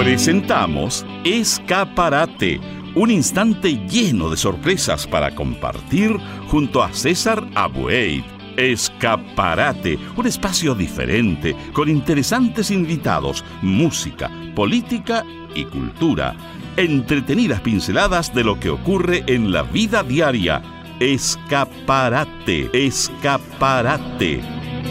Presentamos Escaparate, un instante lleno de sorpresas para compartir junto a César Abueid. Escaparate, un espacio diferente, con interesantes invitados, música, política y cultura. Entretenidas pinceladas de lo que ocurre en la vida diaria. Escaparate, escaparate.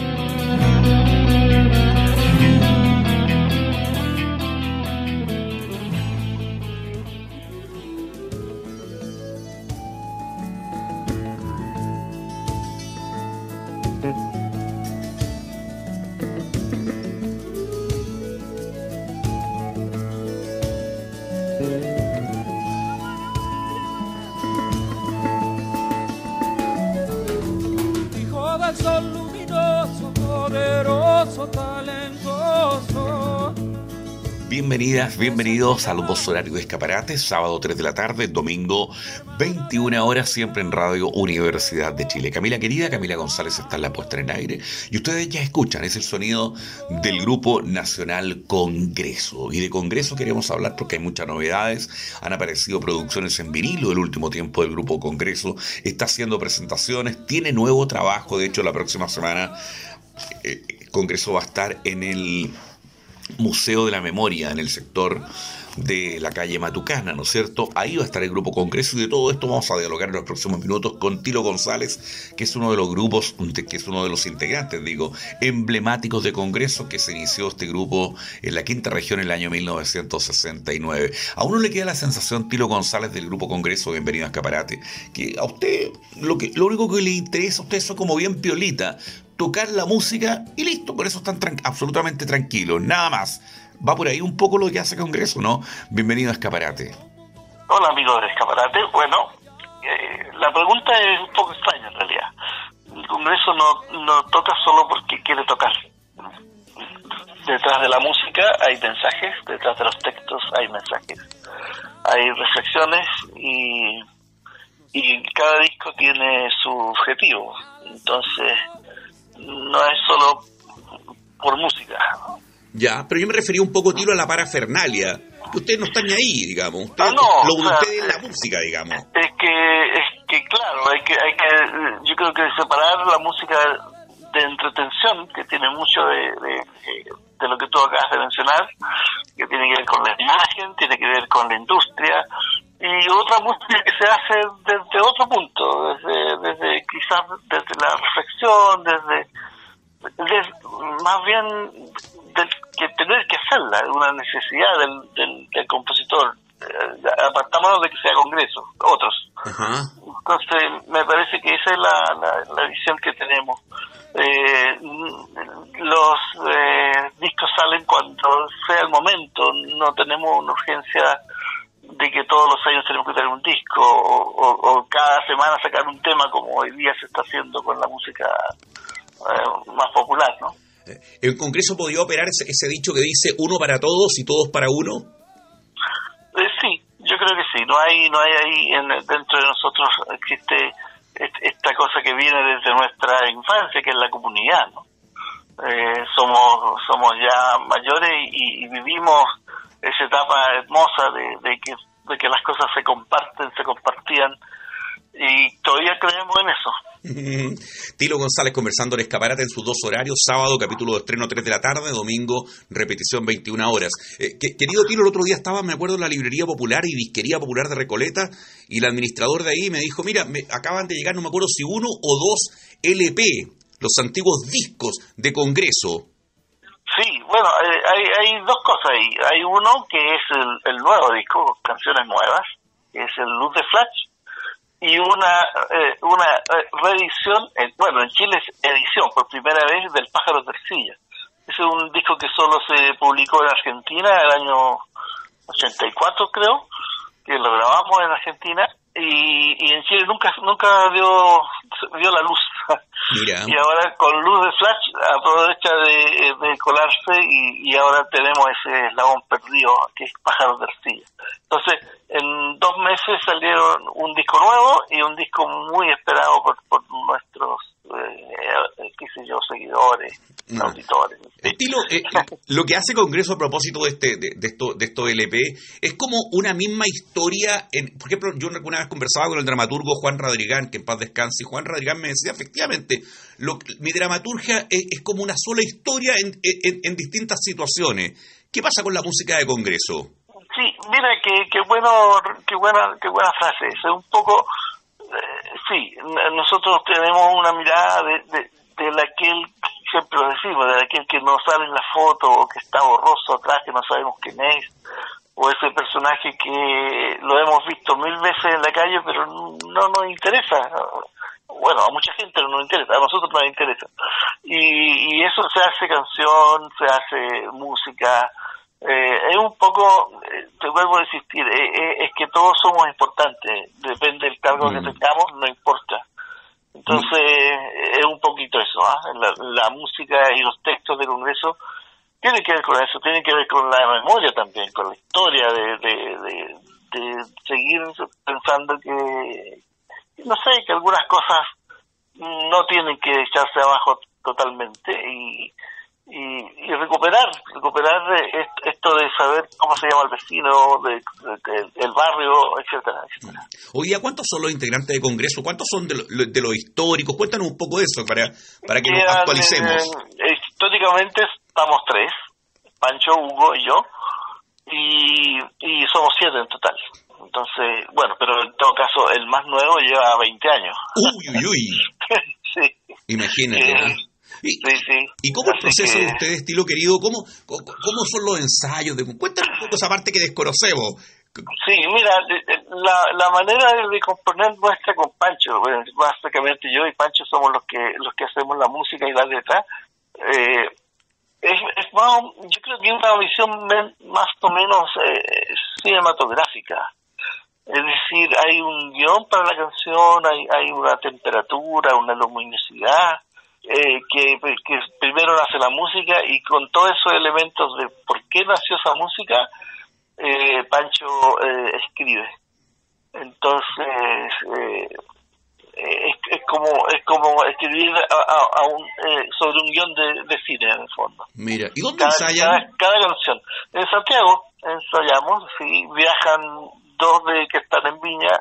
Bienvenidas, bienvenidos al voz horario de Escaparate, sábado 3 de la tarde, domingo 21 horas, siempre en Radio Universidad de Chile. Camila querida, Camila González está en la puesta en aire y ustedes ya escuchan, es el sonido del Grupo Nacional Congreso. Y de Congreso queremos hablar porque hay muchas novedades, han aparecido producciones en vinilo del último tiempo del Grupo Congreso, está haciendo presentaciones, tiene nuevo trabajo, de hecho la próxima semana Congreso va a estar en el Museo de la Memoria, en el sector de la calle Matucana, ¿no es cierto? Ahí va a estar el Grupo Congreso y de todo esto vamos a dialogar en los próximos minutos con Tilo González, que es uno de los grupos, que es uno de los integrantes, emblemáticos de Congreso, que se inició este grupo en la quinta región en el año 1969. A uno le queda la sensación, Tilo González, del Grupo Congreso, bienvenido a Escaparate, que a usted lo único que le interesa a usted es como bien piolita, tocar la música y listo, por eso están absolutamente tranquilos, nada más. Va por ahí un poco lo que hace Congreso, ¿no? Bienvenido a Escaparate. Hola amigos de Escaparate. Bueno, la pregunta es un poco extraña en realidad. El Congreso no toca solo porque quiere tocar. Detrás de la música hay mensajes, detrás de los textos hay mensajes. Hay reflexiones y cada disco tiene su objetivo. Entonces, no es solo por música. Ya, pero yo me refería un poco, Tilo, a la parafernalia. Ustedes no están ni ahí, digamos. Ustedes, ustedes en la música, digamos. Es que claro, yo creo que separar la música de entretención, que tiene mucho de lo que tú acabas de mencionar, que tiene que ver con la imagen, tiene que ver con la industria, y otra música que se hace desde otro punto, desde quizás desde la reflexión, desde más bien que tener que hacerla, una necesidad del compositor. Apartámonos de que sea Congreso, otros. Uh-huh. Entonces me parece que esa es la visión que tenemos. Los discos salen cuando sea el momento, no tenemos una urgencia de que todos los años tenemos que tener un disco o cada semana sacar un tema como hoy día se está haciendo con la música más popular, ¿no? ¿El Congreso podría operar ese dicho que dice uno para todos y todos para uno? Sí, yo creo que sí. No hay ahí dentro de nosotros existe esta cosa que viene desde nuestra infancia, que es la comunidad, ¿no? Somos ya mayores y vivimos esa etapa hermosa de que las cosas se compartían y todavía creemos en eso. Tilo González conversando en Escaparate en sus dos horarios, sábado capítulo de estreno 3 de la tarde, domingo repetición 21 horas. Querido Tilo, el otro día estaba, me acuerdo, en la Librería Popular y Disquería Popular de Recoleta y el administrador de ahí me dijo, mira, acaban de llegar, no me acuerdo si 1 o 2 LP, los antiguos discos de Congreso. Sí, bueno, hay dos cosas ahí. Hay uno que es el nuevo disco, canciones nuevas, que es el Luz de Flash, y una reedición, en Chile es edición por primera vez del Pájaro de Ercilla. Ese es un disco que solo se publicó en Argentina el año 84, creo, que lo grabamos en Argentina, y en Chile nunca vio la luz. Mira. Y ahora con Luz de Flash aprovecha de colarse y ahora tenemos ese eslabón perdido que es Pájaros de Ercilla. Entonces, en 2 meses salieron un disco nuevo y un disco muy esperado por nuestros qué sé yo, seguidores, auditores. Estilo, lo que hace Congreso a propósito de estos LP es como una misma historia. Por ejemplo, yo una vez conversaba con el dramaturgo Juan Radrigán, que en paz descanse, y Juan Radrigán me decía, efectivamente, mi dramaturgia es como una sola historia en distintas situaciones. ¿Qué pasa con la música de Congreso? Sí, mira, qué buena frase. Es un poco, sí, nosotros tenemos una mirada de aquel, siempre lo decimos, de aquel que no sale en la foto o que está borroso atrás, que no sabemos quién es, o ese personaje que lo hemos visto 1000 veces en la calle, pero no nos interesa. Bueno, a mucha gente no nos interesa, a nosotros nos interesa. Y eso se hace canción, se hace música. Es un poco, te vuelvo a insistir, es que todos somos importantes, depende del cargo que tengamos, no importa. Entonces, es un poquito eso, la música y los textos del Congreso tienen que ver con eso, tienen que ver con la memoria también, con la historia de seguir pensando que, no sé, que algunas cosas no tienen que echarse abajo totalmente y recuperar esto de saber cómo se llama el vecino, el barrio, etcétera. Oye, ¿cuántos son los integrantes de Congreso? ¿Cuántos son de los históricos? Cuéntanos un poco de eso para que nos actualicemos. Históricamente estamos 3, Pancho, Hugo y yo, y somos 7 en total. Entonces, bueno, pero en todo caso el más nuevo lleva 20 años. Uy. Sí. Imagínate, Sí. ¿Y cómo es el proceso de ustedes, estilo querido? ¿Cómo son los ensayos? Cuéntanos un poco esa parte que desconocemos. Sí, mira, la manera de componer nuestra con Pancho, bueno, básicamente yo y Pancho somos los que hacemos la música y la letra. Es más, yo creo que es una visión más o menos cinematográfica. Es decir, hay un guión para la canción, hay una temperatura, una luminosidad, que primero nace la música, y con todos esos elementos de por qué nació esa música, Pancho escribe. Entonces es como escribir sobre un guión de cine, en el fondo. Mira, ¿y dónde ensayan? Cada canción. En Santiago ensayamos, sí, viajan 2 que están en Viña,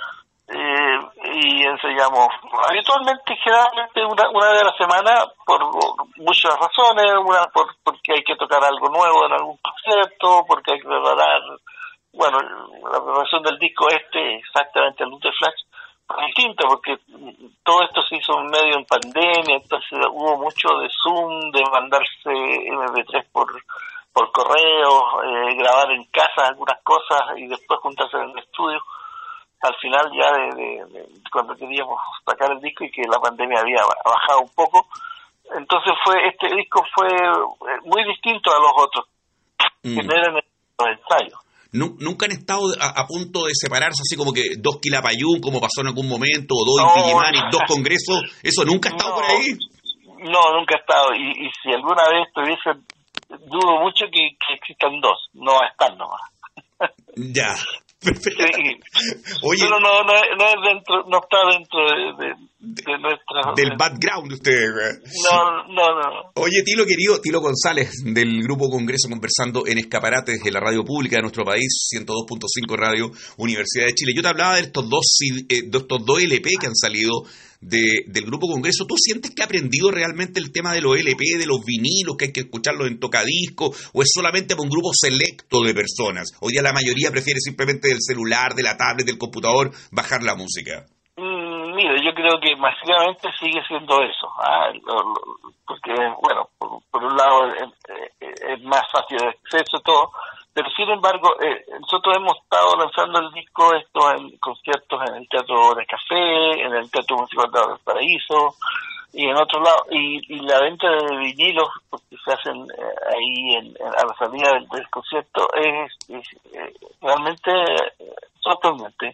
y ensayamos habitualmente, generalmente una vez a la semana, por muchas razones. Una porque hay que tocar algo nuevo en algún concierto, porque hay que preparar, bueno, la preparación del disco exactamente el Luz de Flash fue distinta, porque todo esto se hizo medio en pandemia, entonces hubo mucho de Zoom, de mandarse MP3 por correo, grabar en casa algunas cosas y después juntarse en el estudio. Al final ya de cuando queríamos sacar el disco y que la pandemia había bajado un poco, entonces este disco fue muy distinto a los otros, que no eran los ensayos. ¿Nunca han estado a punto de separarse, así como que 2 Quilapayún, como pasó en algún momento, o 2 Inti Illimani, 2 congresos? ¿Eso nunca ha estado por ahí? No, nunca ha estado. Y si alguna vez dudo mucho que existan 2, no va a estar nomás. Ya. Perfecto. Sí. Oye, pero no está dentro de nuestra... Del background de ustedes. No. Oye, Tilo querido, Tilo González, del Grupo Congreso, conversando en Escaparates de la radio pública de nuestro país, 102.5 Radio Universidad de Chile. Yo te hablaba de estos dos LP que han salido del Grupo Congreso. ¿Tú sientes que ha aprendido realmente el tema de los LP, de los vinilos, que hay que escucharlos en tocadisco, o es solamente para un grupo selecto de personas? Hoy día la mayoría prefiere simplemente del celular, de la tablet, del computador, bajar la música. Mira, yo creo que masivamente sigue siendo eso, porque, bueno, por un lado es más fácil de acceso todo, pero sin embargo nosotros hemos estado lanzando el disco en conciertos en el Teatro de Café, en el Teatro Municipal de Valparaíso y en otro lado, y la venta de vinilos, porque se hacen ahí a la salida del concierto, es realmente sorprendente.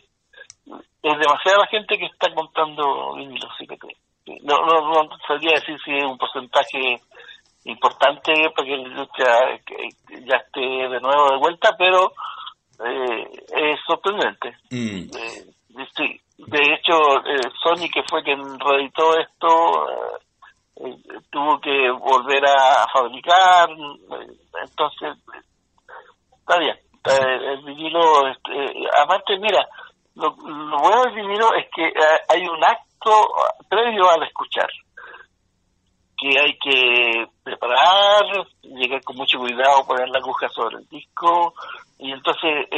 Es demasiada la gente que está comprando vinilos, fíjate. No sabría decir si es un porcentaje importante para que la industria ya esté de nuevo de vuelta, pero es sorprendente. Sí, De hecho, Sony, que fue quien reeditó esto, tuvo que volver a fabricar, entonces está bien. El vinilo, aparte, mira, lo bueno del vinilo es que hay un acto previo al escuchar, que hay que preparar, llegar con mucho cuidado, poner la aguja sobre el disco, y entonces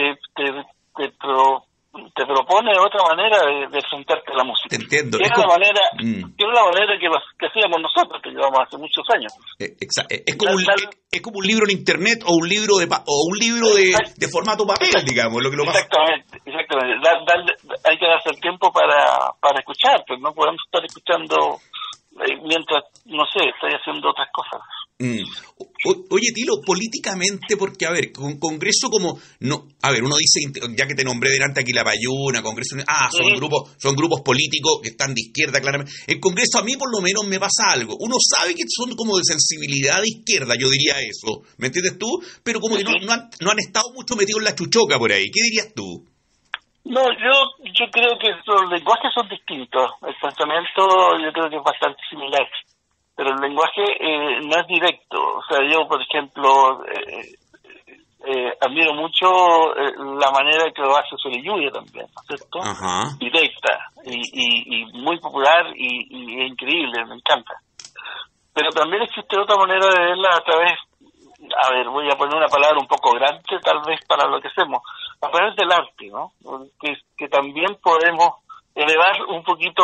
te propone otra manera de enfrentarte a la música. Te entiendo. Que es la manera que hacíamos nosotros, que llevamos hace muchos años. Es como un libro en internet o un libro de formato papel, digamos, lo que lo pasa. Exactamente. Hay que darse el tiempo para escuchar, pues no podemos estar escuchando mientras, no sé, estoy haciendo otras cosas. Oye, Tilo, políticamente, porque, a ver, con Congreso como... no, a ver, uno dice, ya que te nombré delante aquí la Payuna, Congreso... son grupos políticos que están de izquierda, claramente. El Congreso a mí, por lo menos, me pasa algo. Uno sabe que son como de sensibilidad de izquierda, yo diría eso. ¿Me entiendes tú? Pero como que no han estado mucho metidos en la chuchoca por ahí. ¿Qué dirías tú? No, yo creo que los lenguajes son distintos. El pensamiento yo creo que es bastante similar. Pero el lenguaje no es directo. O sea, yo, por ejemplo, admiro mucho la manera que lo hace Soleyuya también, ¿no es cierto? Ajá. Directa y muy popular y increíble, me encanta. Pero también existe otra manera de verla a través, a ver, voy a poner una palabra un poco grande tal vez para lo que hacemos, a través del arte, ¿no? Que también podemos elevar un poquito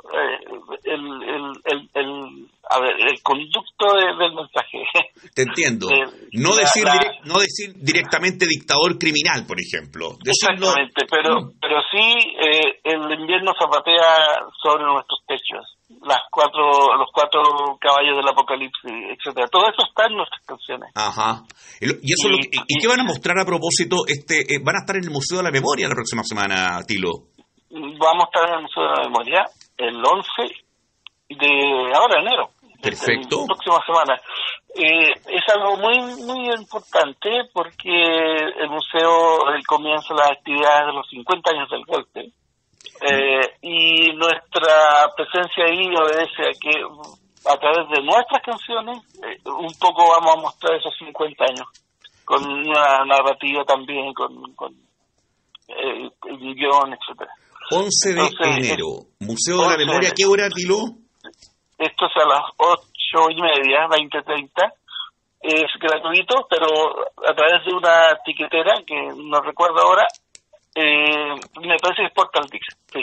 el conducto del mensaje. Te entiendo. No decir directamente dictador criminal, por ejemplo. Exactamente, pero sí el invierno zapatea sobre nuestros techos. Los cuatro caballos del apocalipsis, etcétera. Todo eso está en nuestras canciones. Ajá. ¿Y qué van a mostrar a propósito? ¿Van a estar en el Museo de la Memoria la próxima semana, Tilo? Vamos a estar en el Museo de la Memoria el 11 de ahora, enero. Perfecto. La próxima semana. Es algo muy muy importante porque el museo comienza las actividades de los 50 años del golpe. Y nuestra presencia ahí obedece a que a través de nuestras canciones un poco vamos a mostrar esos 50 años con una narrativa también, con el guión, etcétera. 11 de enero, Museo de la Memoria, ¿qué hora, Tilo? Esto es a las 8:30, 20:30. Es gratuito, pero a través de una tiquetera que no recuerdo ahora, me parece que es Portal Tix, sí.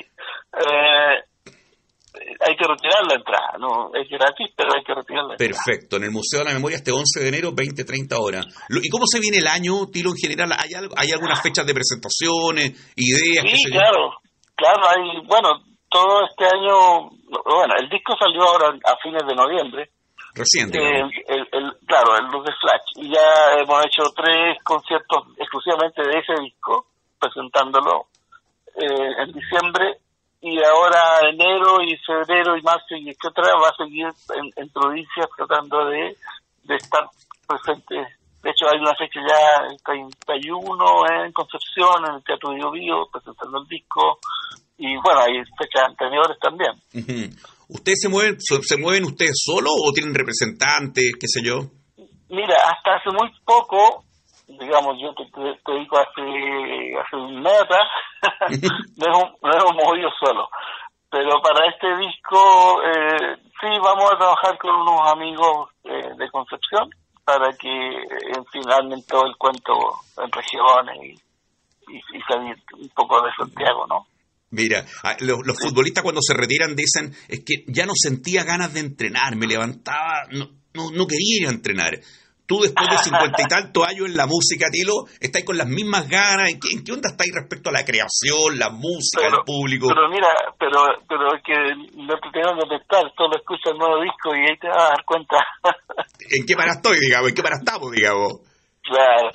Hay que retirar la entrada, no es gratis, pero hay que retirar la entrada. Perfecto, en el Museo de la Memoria este 11 de enero, 20-30 horas. ¿Y cómo se viene el año, Tilo, en general? ¿Hay algunas fechas de presentaciones, ideas? Sí, claro, hay, todo este año, el disco salió ahora a fines de noviembre. Reciente. Claro, el Luz de Flash. Y ya hemos hecho 3 conciertos exclusivamente de ese disco, presentándolo en diciembre, y ahora enero y febrero y marzo y etcétera va a seguir en provincias tratando de estar presente. De hecho hay una fecha ya el 31 en Concepción, en el Teatro Bio Bio, presentando el disco, y hay fechas anteriores también. Uh-huh. ¿Ustedes se mueven ustedes solos o tienen representantes, qué sé yo? Mira, hasta hace muy poco, digamos, yo te digo hace un mes atrás, no hemos movido solo. Pero para este disco, sí, vamos a trabajar con unos amigos de Concepción para que, en fin, armen todo el cuento en regiones y salir un poco de Santiago, ¿no? Mira, los futbolistas cuando se retiran dicen, es que ya no sentía ganas de entrenar, me levantaba, no quería ir a entrenar. Tú después de 50 y tantos años en la música, Tilo, estáis con las mismas ganas. ¿En qué onda estáis respecto a la creación, la música, el público? Pero mira, pero es que no te tengo que contestar, solo escucha el nuevo disco y ahí te vas a dar cuenta. ¿En qué para estoy, digamos? ¿En qué para estamos, digamos? Claro,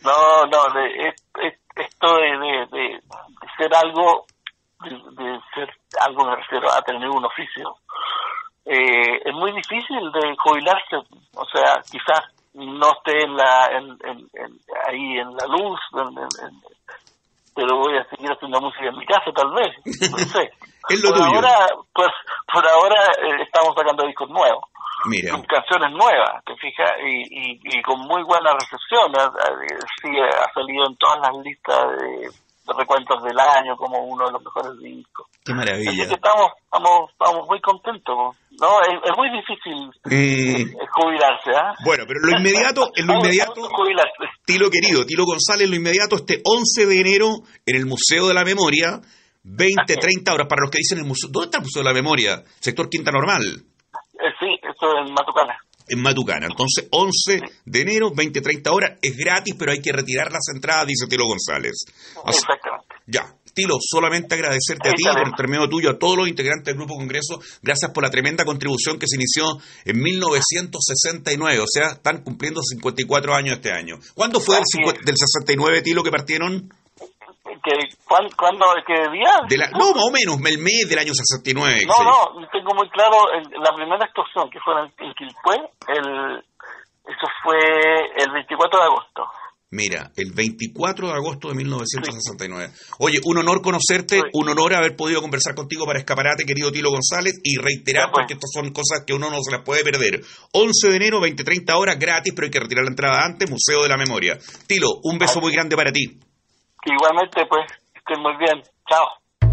esto de ser algo, de ser algo, me refiero a tener un oficio. Es muy difícil de jubilarse, o sea, quizás no esté ahí en la luz, pero voy a seguir haciendo música en mi casa, tal vez, no sé. Es lo por tuyo. Ahora, por ahora estamos sacando discos nuevos. Mira. Con canciones nuevas, te fijas, y con muy buena recepción. Sí, ha salido en todas las listas de recuentos del año como uno de los mejores discos. Qué maravilla. Así que estamos muy contentos, ¿no? Es muy difícil jubilarse, ¿ah? Bueno, pero en lo inmediato, jubilarse. Tilo querido, Tilo González, en lo inmediato, este 11 de enero, en el Museo de la Memoria, 20-30 horas, para los que dicen el museo. ¿Dónde está el Museo de la Memoria? Sector Quinta Normal. Sí, esto es en Matucana. En Matucana. Entonces, 11 de enero, 20-30 horas, es gratis, pero hay que retirar las entradas, dice Tilo González. Exactamente. Ya. Tilo, solamente agradecerte a ti, por intermedio tuyo, a todos los integrantes del Grupo Congreso, gracias por la tremenda contribución que se inició en 1969, o sea, están cumpliendo 54 años este año. ¿Cuándo fue del 69, Tilo, que partieron? ¿Cuándo? ¿Qué día? No, más o menos, el mes del año 69. No, tengo muy claro la primera actuación que fue en Quilpué, eso fue el 24 de agosto. Mira, el 24 de agosto de 1969. Sí. Oye, un honor conocerte, sí. Un honor haber podido conversar contigo para Escaparate, querido Tilo González, y reiterar, porque estas son cosas que uno no se las puede perder. 11 de enero, 20-30 horas, gratis, pero hay que retirar la entrada antes, Museo de la Memoria. Tilo, un beso muy grande para ti. Igualmente, pues, estén muy bien. Chao.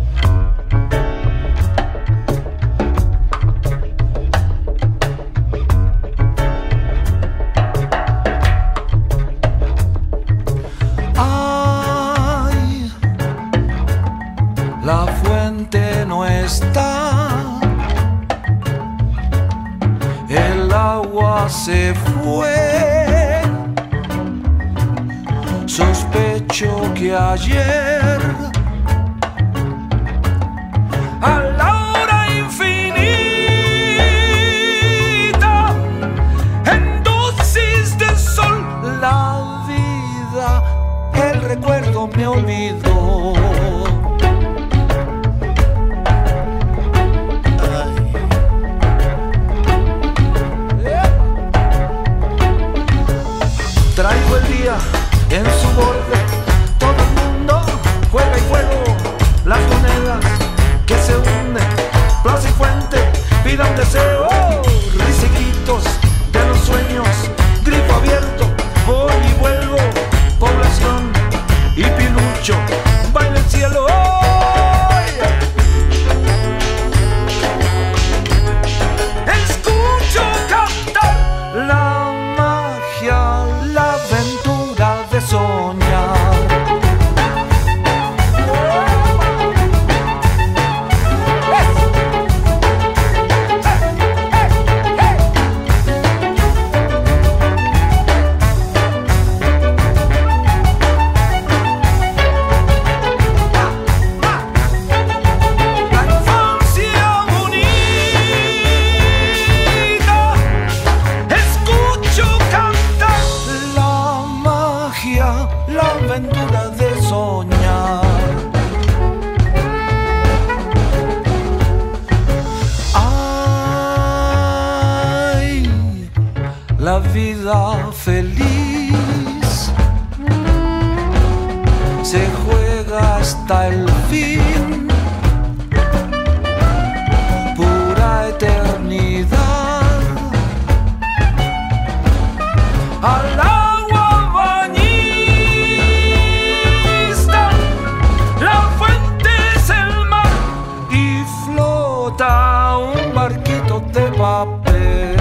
Ay, la fuente no está, el agua se fue. Sospecho que ayer, a la hora infinita, en dosis de sol, la vida, el recuerdo me olvidó. Traigo el día en su borde, todo el mundo juega y juego, las monedas que se hunden, plaza y fuente, pida un deseo, risiquitos de los sueños, grifo abierto, voy y vuelvo, población y pilucho, baila el cielo. Escucho cantar la magia, la aventura de soñar. La infancia bonita, escucho cantar la magia, la aventura de soñar. Ay, la vida feliz se juega hasta el fin, pura eternidad. Al agua bañista, la fuente es el mar y flota un barquito de papel.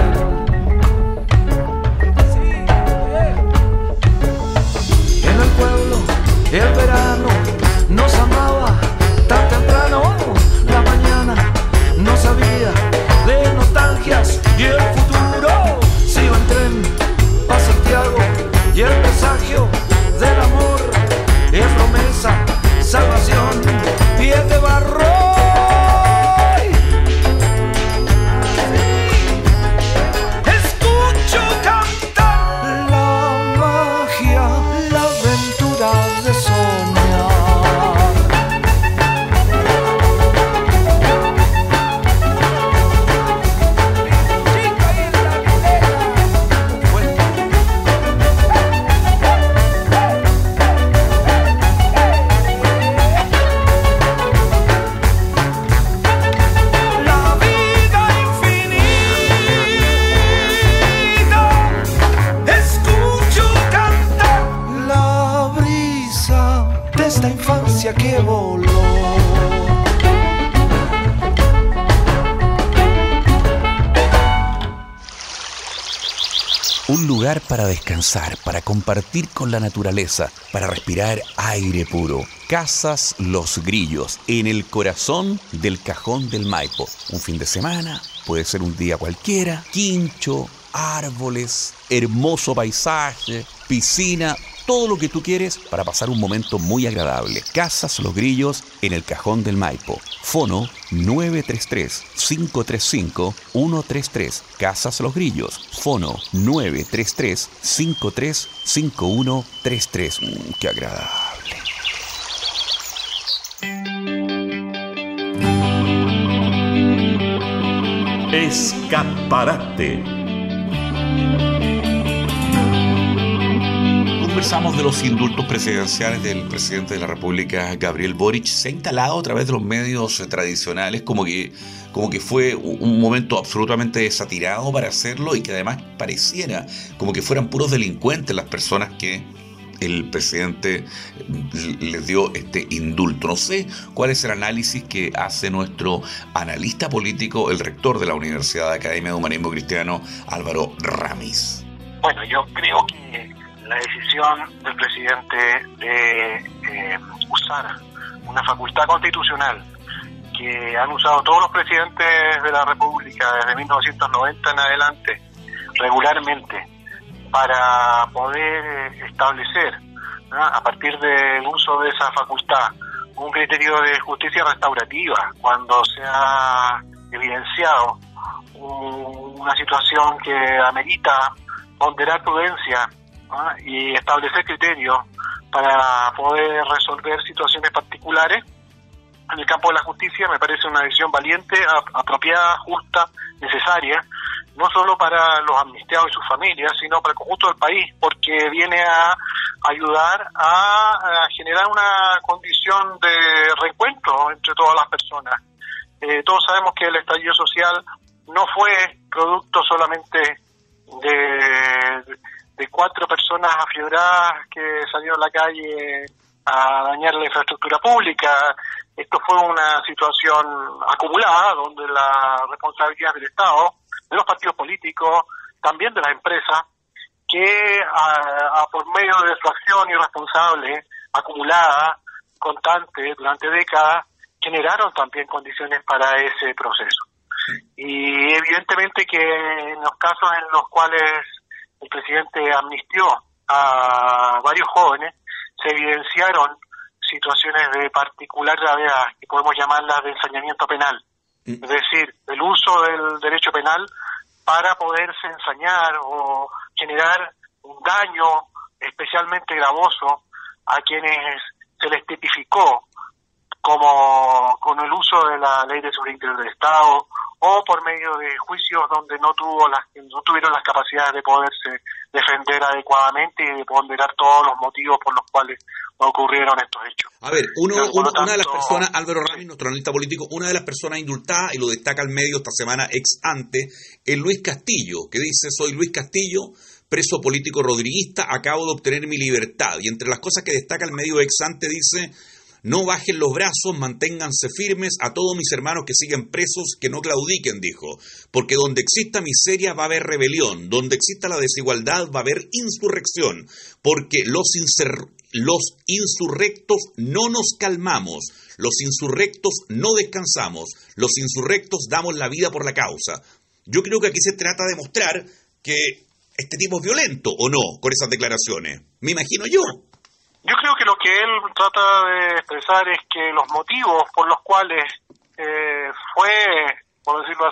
En el pueblo el verano nos amaba tan temprano, la mañana no sabía de nostalgias y el futuro se iba en tren pa' Santiago estrella que voló. Un lugar para descansar, para compartir con la naturaleza, para respirar aire puro. Casas Los Grillos, en el corazón del Cajón del Maipo. Un fin de semana, puede ser un día cualquiera, quincho, árboles, hermoso paisaje, piscina, todo lo que tú quieres para pasar un momento muy agradable. Casas Los Grillos en el Cajón del Maipo. Fono 933-535-133. Casas Los Grillos. Fono 933-535133. ¡Qué agradable! Escaparate. Conversamos de los indultos presidenciales del presidente de la República, Gabriel Boric. Se ha instalado a través de los medios tradicionales como que fue un momento absolutamente desatirado para hacerlo, y que además pareciera como que fueran puros delincuentes las personas que el presidente les dio este indulto. No sé cuál es el análisis que hace nuestro analista político, el rector de la Universidad de Academia de Humanismo Cristiano, Álvaro Ramis. Bueno, yo creo que la decisión del presidente de usar una facultad constitucional que han usado todos los presidentes de la República desde 1990 en adelante regularmente para poder establecer, ¿no?, a partir del uso de esa facultad, un criterio de justicia restaurativa cuando se ha evidenciado una situación que amerita ponderar prudencia, ¿no?, y establecer criterios para poder resolver situaciones particulares en el campo de la justicia. Me parece una decisión valiente, apropiada, justa, necesaria, no solo para los amnistiados y sus familias, sino para el conjunto del país, porque viene a ayudar a generar una condición de reencuentro entre todas las personas. Todos sabemos que el estallido social no fue producto solamente de 4 personas afiebradas que salieron a la calle a dañar la infraestructura pública. Esto fue una situación acumulada donde la responsabilidad del Estado, de los partidos políticos, también de las empresas, que por medio de su acción irresponsable, acumulada, constante, durante décadas, generaron también condiciones para ese proceso. Y evidentemente que en los casos en los cuales el presidente amnistió a varios jóvenes, se evidenciaron situaciones de particular gravedad, que podemos llamarlas de ensañamiento penal. Es decir, el uso del derecho penal para poderse ensañar o generar un daño especialmente gravoso a quienes se les tipificó como con el uso de la Ley de Seguridad Interior del Estado, o por medio de juicios donde no tuvieron las capacidades de poderse defender adecuadamente y de ponderar todos los motivos por los cuales ocurrieron estos hechos. A ver, una de las personas, Álvaro Ramis, nuestro analista político, una de las personas indultadas, y lo destaca el medio esta semana ex ante, es Luis Castillo, que dice: soy Luis Castillo, preso político rodriguista, acabo de obtener mi libertad. Y entre las cosas que destaca el medio ex ante dice: no bajen los brazos, manténganse firmes, a todos mis hermanos que siguen presos, que no claudiquen, dijo, porque donde exista miseria va a haber rebelión, donde exista la desigualdad va a haber insurrección, porque los insurrectos no nos calmamos, los insurrectos no descansamos, los insurrectos damos la vida por la causa. Yo creo que aquí se trata de mostrar que este tipo es violento, ¿o no?, con esas declaraciones. Me imagino yo. Yo creo que lo que él trata de expresar es que los motivos por los cuales fue, por decirlo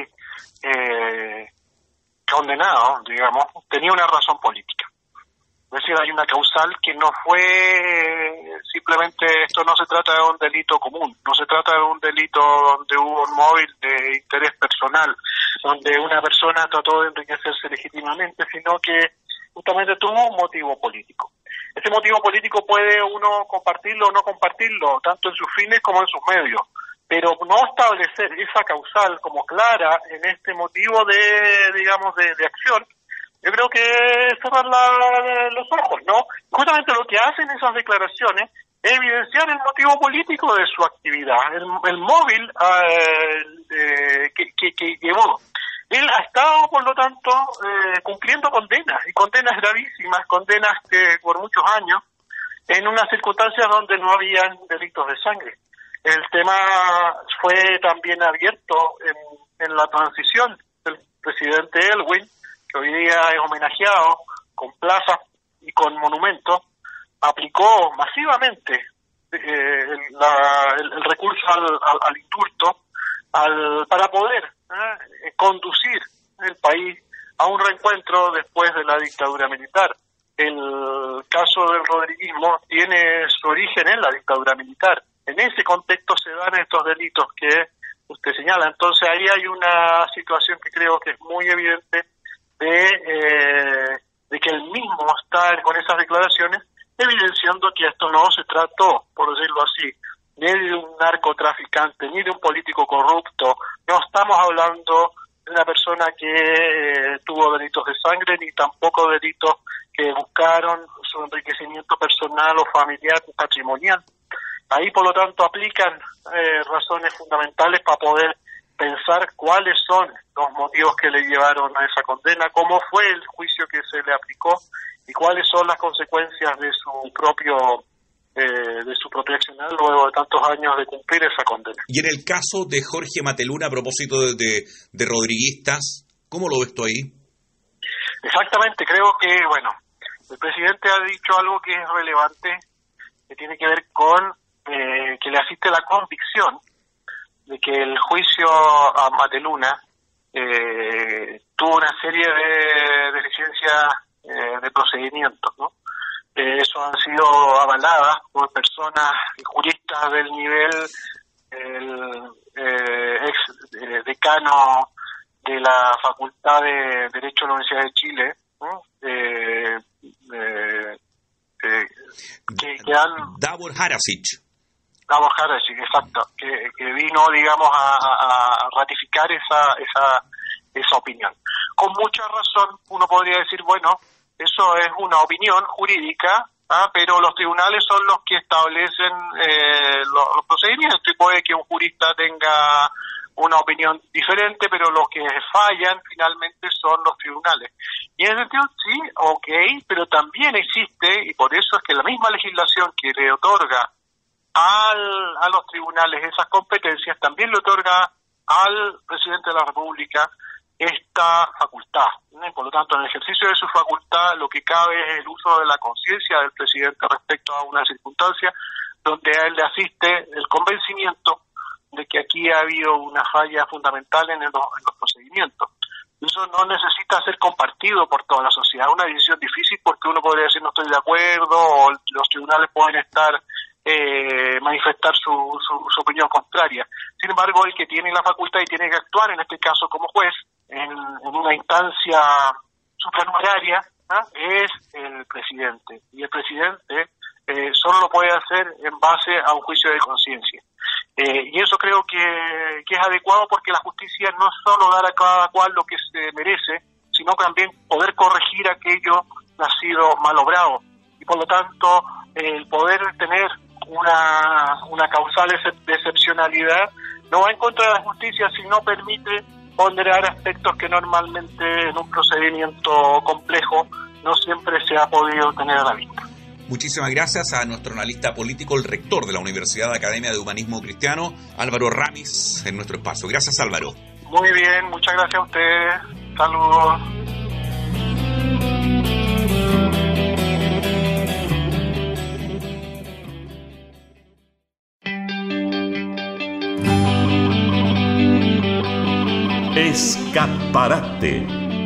así, condenado, digamos, tenía una razón política. Es decir, hay una causal que no fue simplemente, esto no se trata de un delito común, no se trata de un delito donde hubo un móvil de interés personal, donde una persona trató de enriquecerse legítimamente, sino que justamente tuvo un motivo político. Ese motivo político puede uno compartirlo o no compartirlo, tanto en sus fines como en sus medios, pero no establecer esa causal como clara en este motivo de acción, yo creo que es cerrar los ojos, ¿no? Justamente lo que hacen esas declaraciones evidenciar el motivo político de su actividad, el móvil que llevó. Él ha estado, por lo tanto, cumpliendo condenas, y condenas gravísimas, condenas que por muchos años, en unas circunstancias donde no habían delitos de sangre. El tema fue también abierto en la transición del presidente Elwin, que hoy día es homenajeado con plazas y con monumentos, aplicó masivamente el recurso al indulto para poder conducir el país a un reencuentro después de la dictadura militar. El caso del rodriguismo tiene su origen en la dictadura militar. En ese contexto se dan estos delitos que usted señala. Entonces ahí hay una situación que creo que es muy evidente de que él mismo está con esas declaraciones evidenciando que esto no se trató, por decirlo así, ni de un narcotraficante, ni de un político corrupto. No estamos hablando de una persona que tuvo delitos de sangre, ni tampoco delitos que buscaron su enriquecimiento personal o familiar o patrimonial. Ahí, por lo tanto, aplican razones fundamentales para poder pensar cuáles son los motivos que le llevaron a esa condena, cómo fue el juicio que se le aplicó y cuáles son las consecuencias de su propio accionar luego de tantos años de cumplir esa condena. Y en el caso de Jorge Mateluna, a propósito de rodriguistas, ¿cómo lo ves tú ahí? Exactamente, creo que, el presidente ha dicho algo que es relevante, que tiene que ver con que le asiste la convicción de que el juicio a Mateluna tuvo una serie de deficiencias de procedimientos, ¿no? Eso han sido avaladas por personas y juristas del nivel ex decano de la Facultad de Derecho de la Universidad de Chile, ¿no? Que han... Davor Harasic, exacto, que vino, digamos, a ratificar esa opinión. Con mucha razón, uno podría decir, eso es una opinión jurídica, pero los tribunales son los que establecen los procedimientos, y puede que un jurista tenga una opinión diferente, pero los que fallan finalmente son los tribunales. Y en ese sentido, sí, ok, pero también existe, y por eso es que la misma legislación que le otorga a los tribunales esas competencias, también le otorga al presidente de la República esta facultad. Por lo tanto, en el ejercicio de su facultad, lo que cabe es el uso de la conciencia del presidente respecto a una circunstancia donde a él le asiste el convencimiento de que aquí ha habido una falla fundamental en los procedimientos. Eso no necesita ser compartido por toda la sociedad. Es una decisión difícil porque uno podría decir no estoy de acuerdo, o los tribunales pueden manifestar su opinión contraria. Sin embargo, el que tiene la facultad y tiene que actuar, en este caso como juez, en una instancia supranumeraria, es el presidente. Y el presidente solo lo puede hacer en base a un juicio de conciencia. Y eso creo que es adecuado, porque la justicia no es solo dar a cada cual lo que se merece, sino también poder corregir aquello que ha sido malobrado. Y por lo tanto, el poder tener una causal de excepcionalidad no va en contra de la justicia, sino permite ponderar aspectos que normalmente en un procedimiento complejo no siempre se ha podido tener a la vista. Muchísimas gracias a nuestro analista político, el rector de la Universidad Academia de Humanismo Cristiano, Álvaro Ramis, en nuestro espacio. Gracias, Álvaro. Muy bien, muchas gracias a ustedes. Saludos. Escaparate.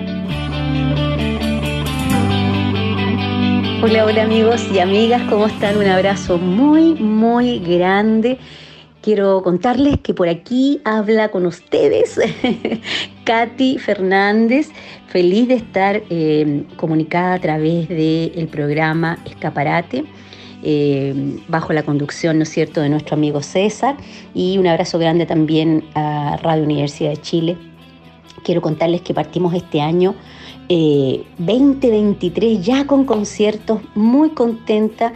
Hola amigos y amigas, ¿cómo están? Un abrazo muy, muy grande. Quiero contarles que por aquí habla con ustedes Katy Fernández, feliz de estar comunicada a través del programa Escaparate, bajo la conducción, ¿no es cierto?, de nuestro amigo César, y un abrazo grande también a Radio Universidad de Chile, quiero contarles que partimos este año 2023 ya con conciertos, muy contenta.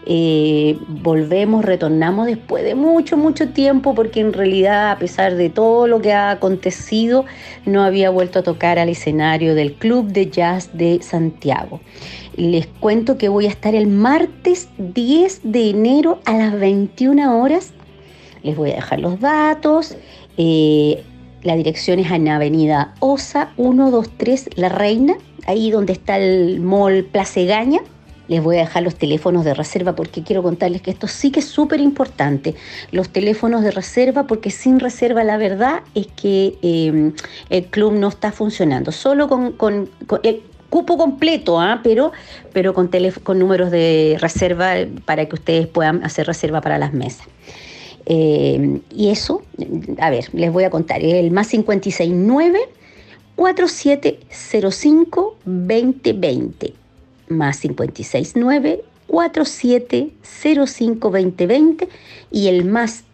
Retornamos después de mucho tiempo, porque en realidad, a pesar de todo lo que ha acontecido, no había vuelto a tocar al escenario del Club de Jazz de Santiago. Les cuento que voy a estar el martes 10 de enero a las 21 horas. Les voy a dejar los datos. La dirección es en Avenida Osa 123 La Reina, ahí donde está el mall Plaza Egaña. Les voy a dejar los teléfonos de reserva, porque quiero contarles que esto sí que es súper importante. Los teléfonos de reserva, porque sin reserva la verdad es que el club no está funcionando. Solo con el cupo completo, pero con números de reserva para que ustedes puedan hacer reserva para las mesas. Y eso, a ver, les voy a contar, el más 569-4705-2020, más 569-4705-2020 y el más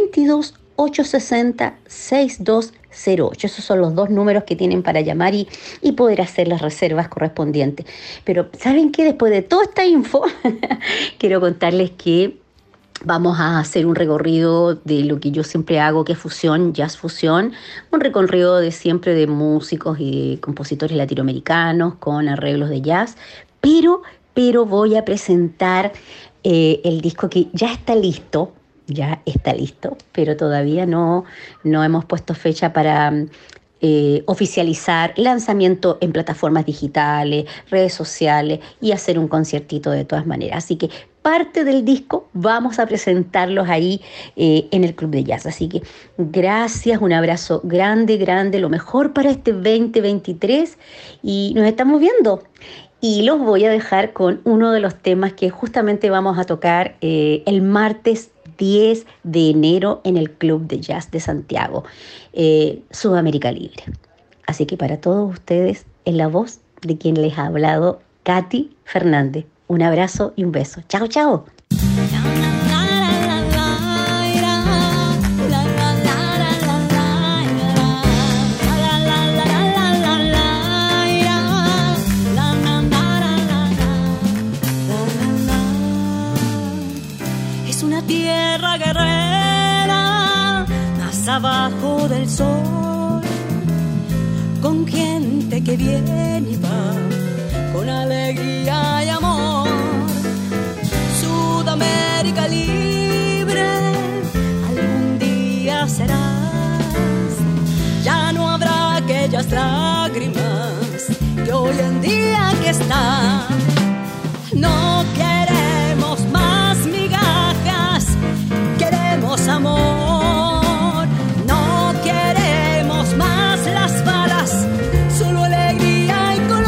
22-860-6208. Esos son los dos números que tienen para llamar y poder hacer las reservas correspondientes. Pero ¿saben qué? Después de toda esta info, quiero contarles que vamos a hacer un recorrido de lo que yo siempre hago, que es fusión, jazz fusión, un recorrido de siempre de músicos y compositores latinoamericanos con arreglos de jazz, pero voy a presentar el disco que ya está listo, pero todavía no hemos puesto fecha para oficializar lanzamiento en plataformas digitales, redes sociales y hacer un conciertito de todas maneras. Así que parte del disco vamos a presentarlos ahí en el Club de Jazz. Así que gracias, un abrazo grande, lo mejor para este 2023 y nos estamos viendo. Y los voy a dejar con uno de los temas que justamente vamos a tocar el martes 10 de enero en el Club de Jazz de Santiago, Sudamérica Libre. Así que para todos ustedes, en la voz de quien les ha hablado, Katy Fernández. Un abrazo y un beso. Chao, chao. Es una tierra guerrera, más abajo del sol, con gente que viene y va, con alegría y amor. Sudamérica libre, algún día serás. Ya no habrá aquellas lágrimas que hoy en día que están. No queremos más migajas, queremos amor. No queremos más las balas, solo alegría y color.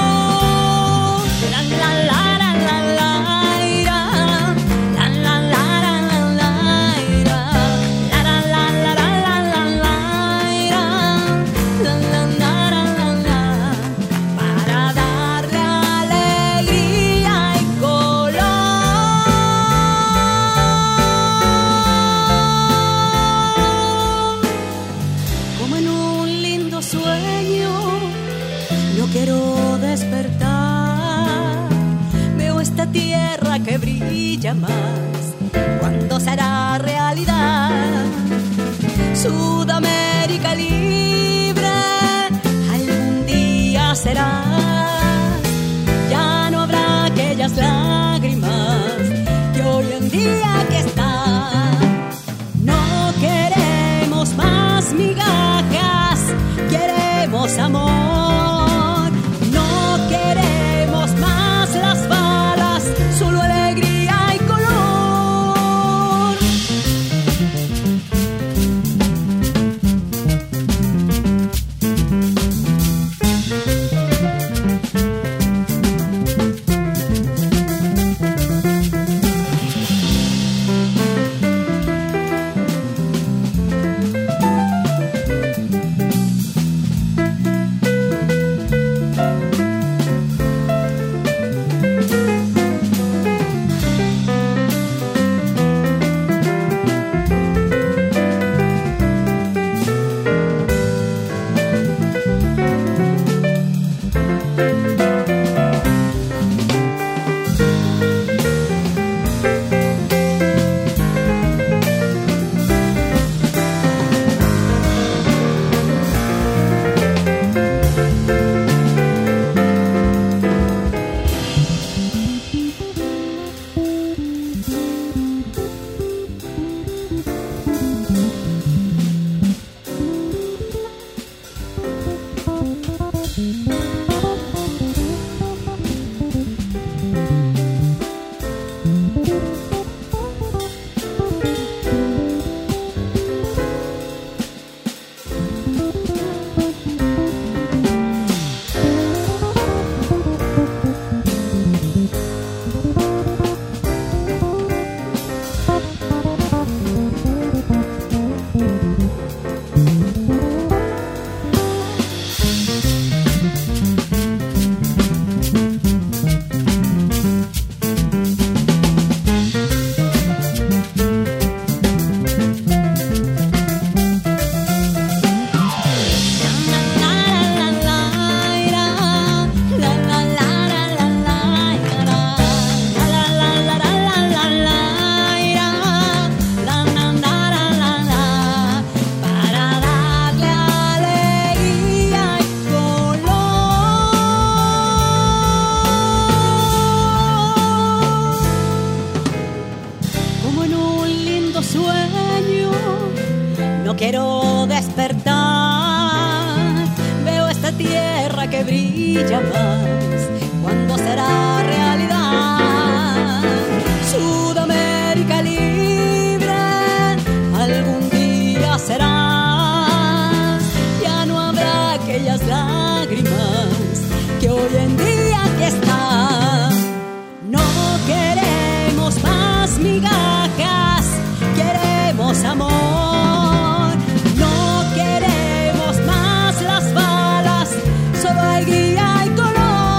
Tierra que brilla más, ¿cuándo será realidad? Sudamérica libre, algún día será. Ya no habrá aquellas lágrimas que hoy en día que están. No queremos más migajas, queremos amor. No queremos más las balas, solo alegría y color. quiero despertar. Veo esta tierra que brilla más. ¿Cuándo será realidad? Sudamérica libre, algún día será. Ya no habrá aquellas lágrimas que hoy en día aquí están. No queremos más migajas, queremos amor. No queremos más las balas, solo alegría y color.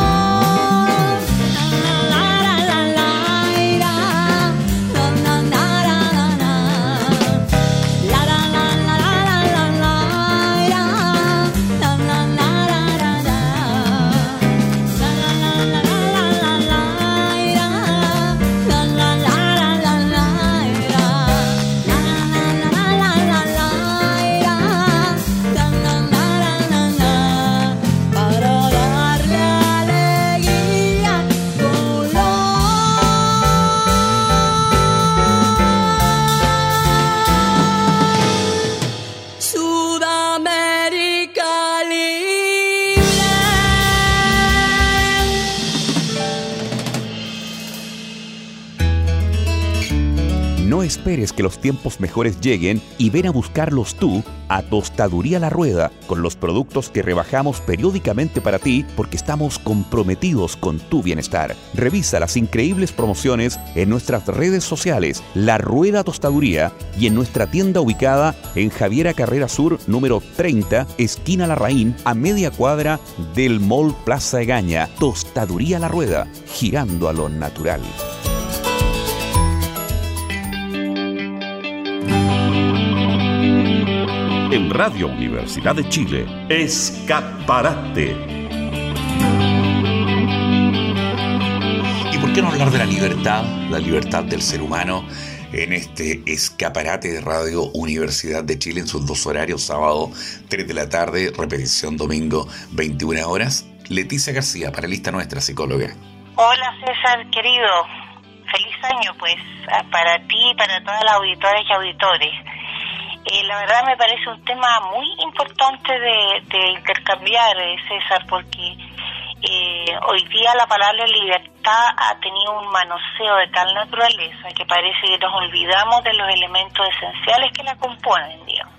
No esperes que los tiempos mejores lleguen y ven a buscarlos tú a Tostaduría La Rueda, con los productos que rebajamos periódicamente para ti porque estamos comprometidos con tu bienestar. Revisa las increíbles promociones en nuestras redes sociales, La Rueda Tostaduría, y en nuestra tienda ubicada en Javiera Carrera Sur, número 30, esquina Larraín, a media cuadra del Mall Plaza Egaña. Tostaduría La Rueda, girando a lo natural. En Radio Universidad de Chile, Escaparate. ¿Y por qué no hablar de la libertad del ser humano en este escaparate de Radio Universidad de Chile en sus dos horarios, sábado 3 de la tarde, repetición domingo 21 horas? Leticia García, panelista nuestra, psicóloga. Hola César, querido. Feliz año pues para ti y para todas las auditoras y auditores. La verdad me parece un tema muy importante de intercambiar, César, porque hoy día la palabra libertad ha tenido un manoseo de tal naturaleza que parece que nos olvidamos de los elementos esenciales que la componen, digamos.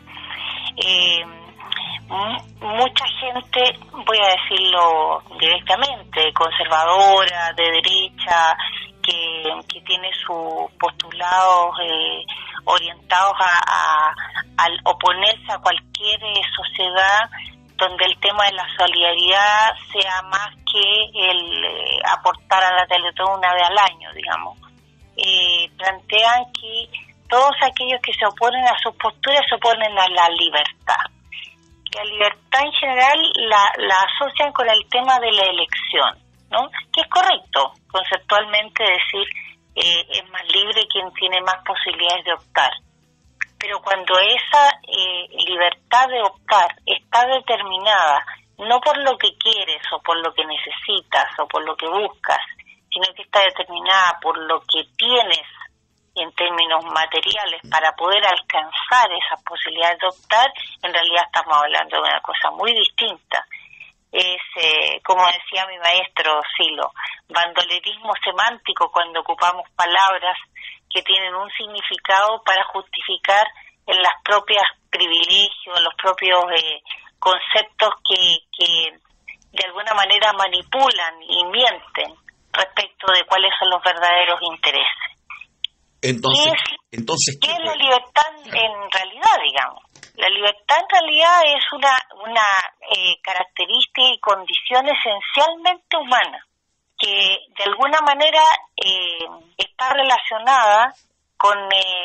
Mucha gente, voy a decirlo directamente, conservadora, de derecha, que tiene sus postulados orientados al oponerse a cualquier sociedad donde el tema de la solidaridad sea más que el aportar a la Teletón una vez al año, digamos. Plantean que todos aquellos que se oponen a sus posturas se oponen a la libertad. La libertad en general la asocian con el tema de la elección, ¿no? Que es correcto, conceptualmente decir es más libre quien tiene más posibilidades de optar. Pero cuando esa libertad de optar está determinada no por lo que quieres o por lo que necesitas o por lo que buscas, sino que está determinada por lo que tienes en términos materiales para poder alcanzar esas posibilidades de optar, en realidad estamos hablando de una cosa muy distinta. Es, como decía mi maestro Silo, bandolerismo semántico cuando ocupamos palabras que tienen un significado para justificar en las propias privilegios, los propios conceptos que de alguna manera manipulan y mienten respecto de cuáles son los verdaderos intereses. Entonces, ¿Qué es la libertad en realidad, digamos? La libertad en realidad es una característica y condición esencialmente humana, que de alguna manera está relacionada con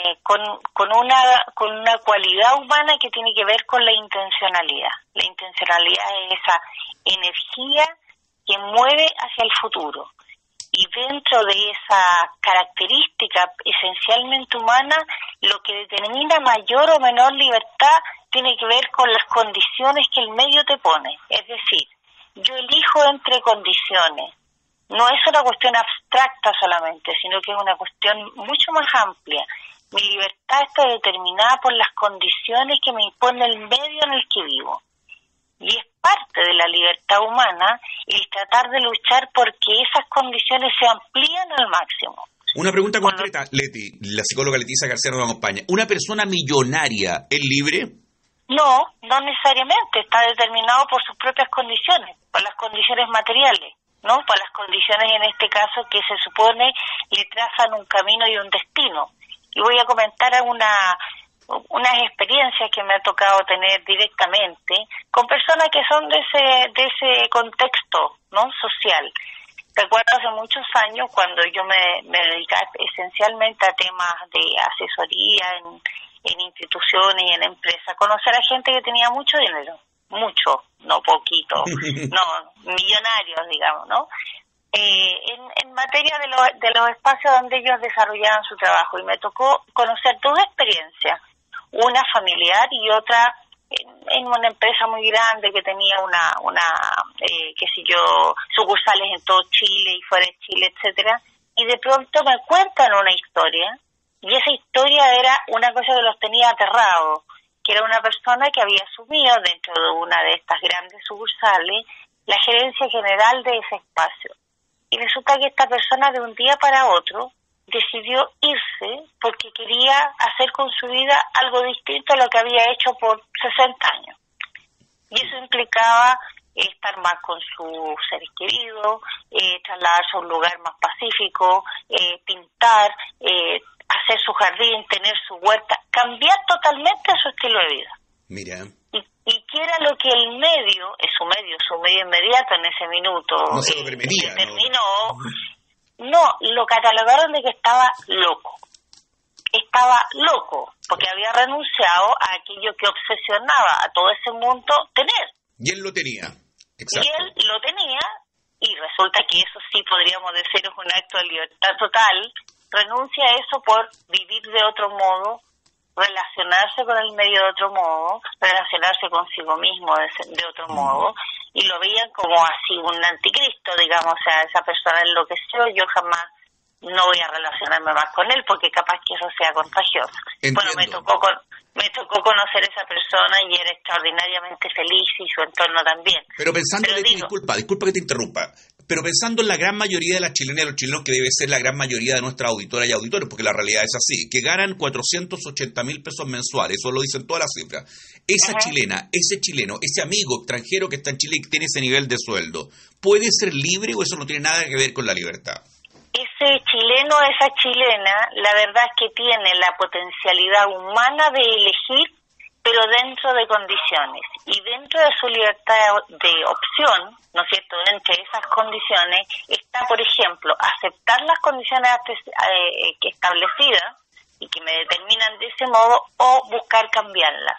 una cualidad humana que tiene que ver con la intencionalidad. La intencionalidad es esa energía que mueve hacia el futuro. Y dentro de esa característica esencialmente humana, lo que determina mayor o menor libertad tiene que ver con las condiciones que el medio te pone. Es decir, yo elijo entre condiciones. No es una cuestión abstracta solamente, sino que es una cuestión mucho más amplia. Mi libertad está determinada por las condiciones que me impone el medio en el que vivo. Y es parte de la libertad humana el tratar de luchar porque esas condiciones se amplíen al máximo. Una pregunta concreta, Leti, la psicóloga Leticia García nos acompaña. ¿Una persona millonaria es libre? No, no necesariamente. Está determinado por sus propias condiciones, por las condiciones materiales, ¿no? Por las condiciones, en este caso, que se supone le trazan un camino y un destino. Y voy a comentar unas experiencias que me ha tocado tener directamente con personas que son de ese contexto, ¿no? Social. Recuerdo hace muchos años cuando yo me dedicaba esencialmente a temas de asesoría en instituciones y en empresas, conocer a gente que tenía mucho dinero, mucho, no poquito, no, millonarios, digamos, ¿no? En materia de los espacios donde ellos desarrollaban su trabajo, y me tocó conocer dos experiencias, una familiar y otra en una empresa muy grande que tenía sucursales en todo Chile y fuera de Chile, etcétera, y de pronto me cuentan una historia, y esa historia era una cosa que los tenía aterrados, que era una persona que había asumido dentro de una de estas grandes sucursales la gerencia general de ese espacio. Y resulta que esta persona de un día para otro decidió irse porque quería hacer con su vida algo distinto a lo que había hecho por 60 años. Y eso implicaba estar más con sus seres queridos, trasladarse a un lugar más pacífico, pintar, hacer su jardín, tener su huerta, cambiar totalmente su estilo de vida. Mira. Y que era lo que el medio, su medio inmediato en ese minuto, no se lo permitía, determinó. No, lo catalogaron de que estaba loco. Estaba loco, porque había renunciado a aquello que obsesionaba a todo ese mundo tener. Y él lo tenía. Exacto. Y él lo tenía, y resulta que eso sí podríamos decir es un acto de libertad total. Renuncia a eso por vivir de otro modo, relacionarse con el medio de otro modo, relacionarse consigo mismo de otro modo, y lo veían como así un anticristo, digamos. O sea, esa persona enloqueció, yo jamás no voy a relacionarme más con él porque capaz que eso sea contagioso. Entiendo. Bueno, me tocó conocer a esa persona y era extraordinariamente feliz, y su entorno también. Pero pensando, disculpa que te interrumpa, pero pensando en la gran mayoría de las chilenas y los chilenos, que debe ser la gran mayoría de nuestras auditoras y auditores, porque la realidad es así, que ganan 480.000 pesos mensuales, eso lo dicen todas las cifras. Esa chilena, ese chileno, ese amigo extranjero que está en Chile y que tiene ese nivel de sueldo, ¿puede ser libre o eso no tiene nada que ver con la libertad? Ese chileno, esa chilena, la verdad es que tiene la potencialidad humana de elegir, pero dentro de condiciones. Y dentro de su libertad de opción, ¿no es cierto?, entre esas condiciones está, por ejemplo, aceptar las condiciones que establecidas y que me determinan de ese modo, o buscar cambiarlas.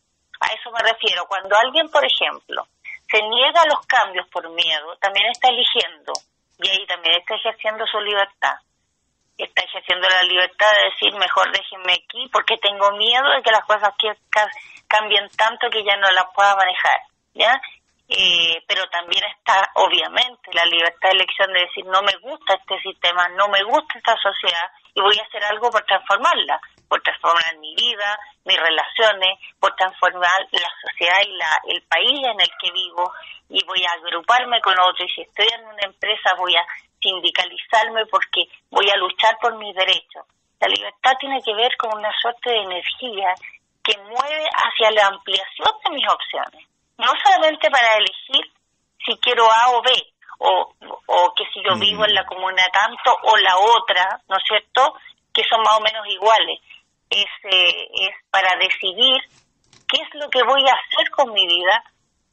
A eso me refiero. Cuando alguien, por ejemplo, se niega a los cambios por miedo, también está eligiendo, y ahí también está ejerciendo su libertad. Está ejerciendo la libertad de decir, mejor déjenme aquí porque tengo miedo de que las cosas cambien tanto que ya no las pueda manejar, ¿ya? Pero también está, obviamente, la libertad de elección de decir, no me gusta este sistema, no me gusta esta sociedad, y voy a hacer algo por transformarla, por transformar mi vida, mis relaciones, por transformar la sociedad y el país en el que vivo, y voy a agruparme con otros, y si estoy en una empresa voy a sindicalizarme porque voy a luchar por mis derechos. La libertad tiene que ver con una suerte de energía que mueve hacia la ampliación de mis opciones, no solamente para elegir si quiero A o B, o que si yo vivo en la comuna tanto o la otra, ¿no es cierto?, que son más o menos iguales. Es para decidir qué es lo que voy a hacer con mi vida,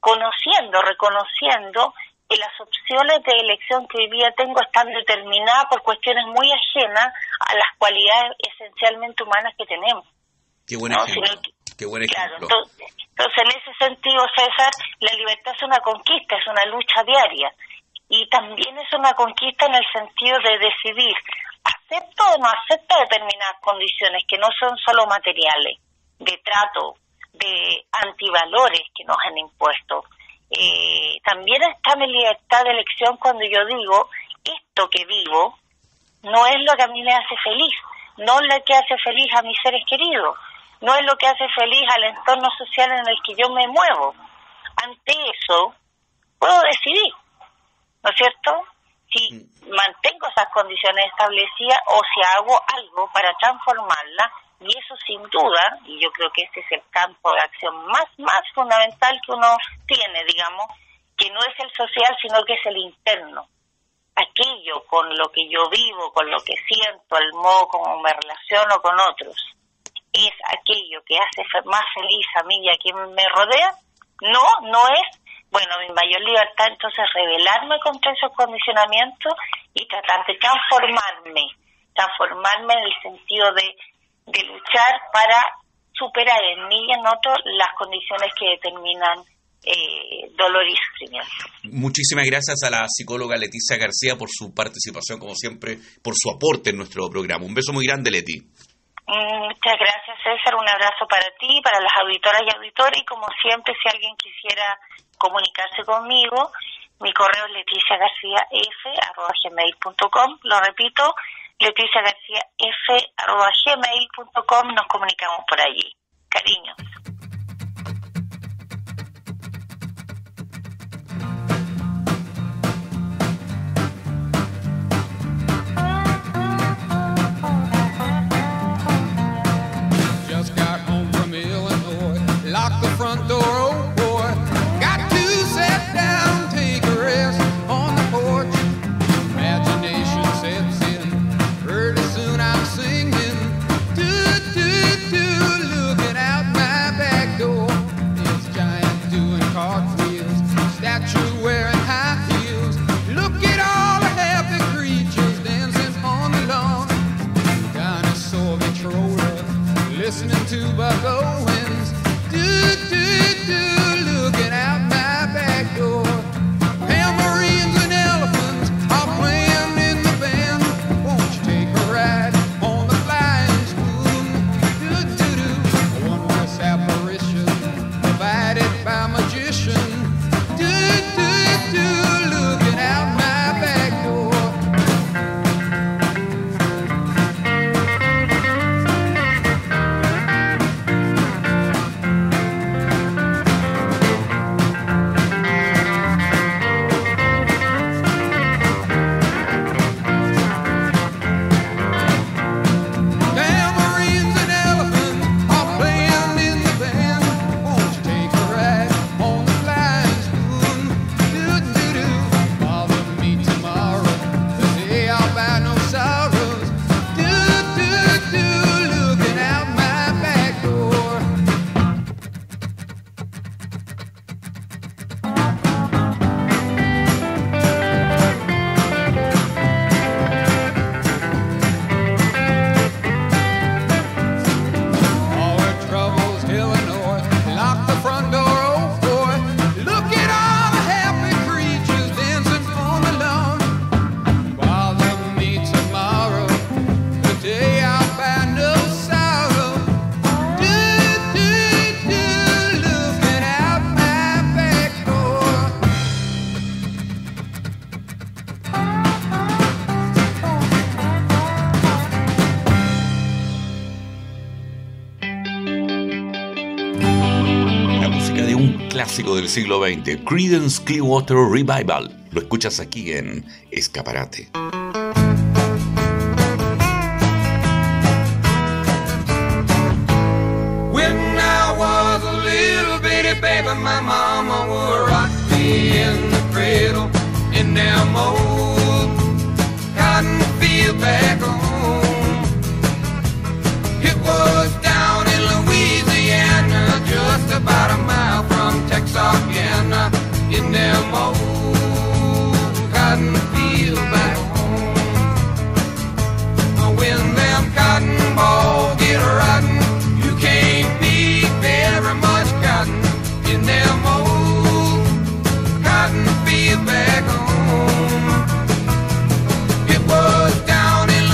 reconociendo que las opciones de elección que hoy día tengo están determinadas por cuestiones muy ajenas a las cualidades esencialmente humanas que tenemos. Qué buen ejemplo. Qué buen ejemplo. Claro, entonces, en ese sentido, César, la libertad es una conquista, es una lucha diaria. Y también es una conquista en el sentido de decidir, ¿acepto o no acepto determinadas condiciones que no son solo materiales, de trato, de antivalores que nos han impuesto? También está mi libertad de elección cuando yo digo, esto que vivo no es lo que a mí me hace feliz, no es lo que hace feliz a mis seres queridos, no es lo que hace feliz al entorno social en el que yo me muevo. Ante eso, puedo decidir, ¿no es cierto? Si mantengo esas condiciones establecidas o si hago algo para transformarlas, y eso sin duda, y yo creo que este es el campo de acción más fundamental que uno tiene, digamos, que no es el social, sino que es el interno. Aquello con lo que yo vivo, con lo que siento, el modo como me relaciono con otros, es aquello que hace más feliz a mí y a quien me rodea. No es, bueno, mi mayor libertad entonces rebelarme contra esos condicionamientos y tratar de transformarme en el sentido de luchar para superar en mí y en otros las condiciones que determinan dolor y sufrimiento. Muchísimas gracias a la psicóloga Leticia García por su participación, como siempre, por su aporte en nuestro programa. Un beso muy grande, Leti. Muchas gracias, César. Un abrazo para ti, para las auditoras y auditores, y como siempre, si alguien quisiera comunicarse conmigo, mi correo es leticiagarciaf@gmail.com. Lo repito, leticiagarciaf@gmail.com. Nos comunicamos por allí. Cariños. Lock the front door, oh boy. Got to sit down, take a rest on the porch. Imagination sets in. Pretty soon I'm singing. Looking out my back door. This giant doing cartwheels. Statue wearing high heels. Look at all the happy creatures dancing on the lawn. Dinosaur controller, listening to Buck Owens. Looking out my back door. Tambourines and elephants are playing in the band. Won't you take a ride on the flying spoon? A wondrous apparition provided by magician. Looking out my back door. Clásico del siglo XX, Creedence Clearwater Revival. Lo escuchas aquí en Escaparate. When I was a little bitty baby, my mama would rock me in the cradle in them old cotton field back home. It was down in Louisiana, just about a mile from Texarkana, in them old cotton field back home. When them cotton balls get rotten, you can't beat very much cotton in them old cotton field back home. It was down in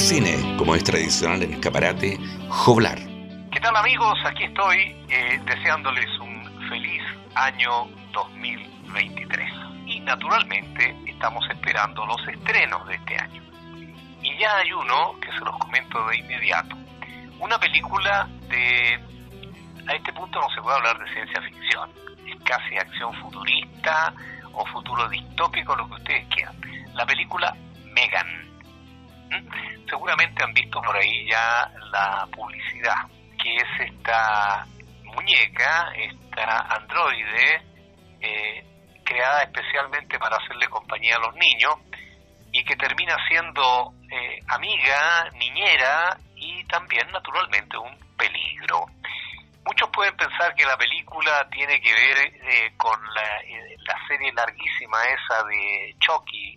cine, como es tradicional en Escaparate, Joglar. ¿Qué tal, amigos? Aquí estoy deseándoles un feliz año 2023. Y naturalmente estamos esperando los estrenos de este año. Y ya hay uno que se los comento de inmediato. Una película de... A este punto no se puede hablar de ciencia ficción. Es casi acción futurista o futuro distópico, lo que ustedes quieran. La película Megan. Seguramente han visto por ahí ya la publicidad, que es esta muñeca, esta androide, creada especialmente para hacerle compañía a los niños, y que termina siendo amiga, niñera y también naturalmente un peligro. Muchos pueden pensar que la película tiene que ver con la serie larguísima esa de Chucky,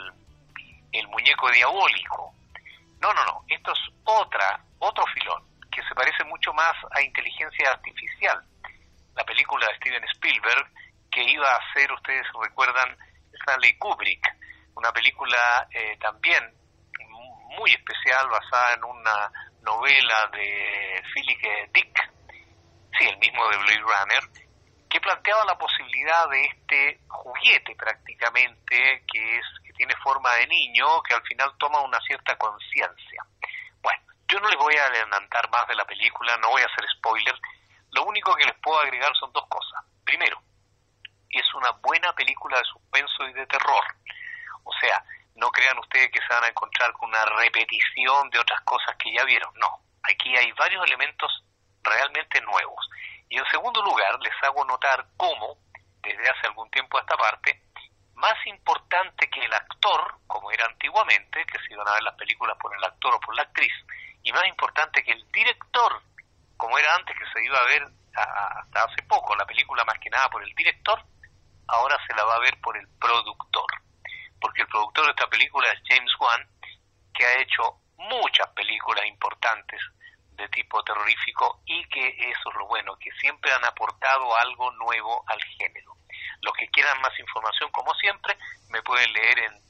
el muñeco diabólico. No, esto es otro filón, que se parece mucho más a inteligencia artificial. La película de Steven Spielberg, que iba a hacer, ustedes recuerdan, Stanley Kubrick, una película también muy especial, basada en una novela de Philip K. Dick, sí, el mismo de Blade Runner, que planteaba la posibilidad de este juguete prácticamente, que tiene forma de niño, que al final toma una cierta conciencia. Bueno, yo no les voy a adelantar más de la película, no voy a hacer spoiler, lo único que les puedo agregar son dos cosas. Primero, es una buena película de suspenso y de terror. O sea, no crean ustedes que se van a encontrar con una repetición de otras cosas que ya vieron. No, aquí hay varios elementos realmente nuevos. Y en segundo lugar, les hago notar cómo, desde hace algún tiempo a esta parte, más importante que el actor, como era antiguamente, que se iban a ver las películas por el actor o por la actriz, y más importante que el director, como era antes, que se iba a ver hasta hace poco la película más que nada por el director, ahora se la va a ver por el productor. Porque el productor de esta película es James Wan, que ha hecho muchas películas importantes de tipo terrorífico, y que eso es lo bueno, que siempre han aportado algo nuevo al género. Los que quieran más información, como siempre, me pueden leer en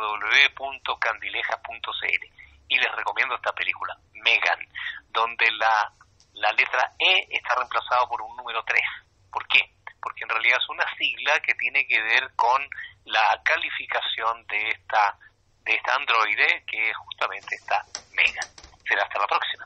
www.candilejas.cl, y les recomiendo esta película, Megan, donde la letra E está reemplazada por un número 3. ¿Por qué? Porque en realidad es una sigla que tiene que ver con la calificación de esta androide, que es justamente esta Megan. Será hasta la próxima.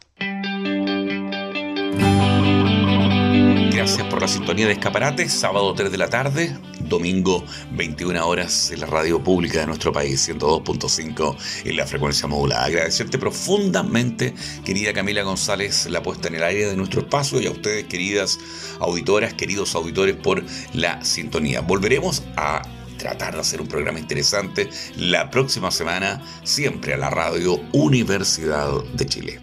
Gracias por la sintonía de Escaparate, sábado 3 de la tarde, domingo 21 horas en la radio pública de nuestro país, 102.5 en la frecuencia modulada. Agradecerte profundamente, querida Camila González, la puesta en el aire de nuestro espacio, y a ustedes, queridas auditoras, queridos auditores, por la sintonía. Volveremos a tratar de hacer un programa interesante la próxima semana, siempre a la radio Universidad de Chile.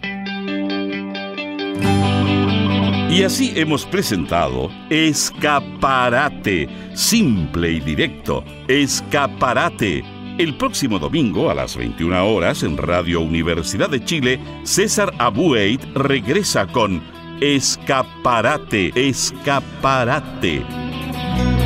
Y así hemos presentado Escaparate, simple y directo, Escaparate. El próximo domingo a las 21 horas en Radio Universidad de Chile, César Abueit regresa con Escaparate, Escaparate.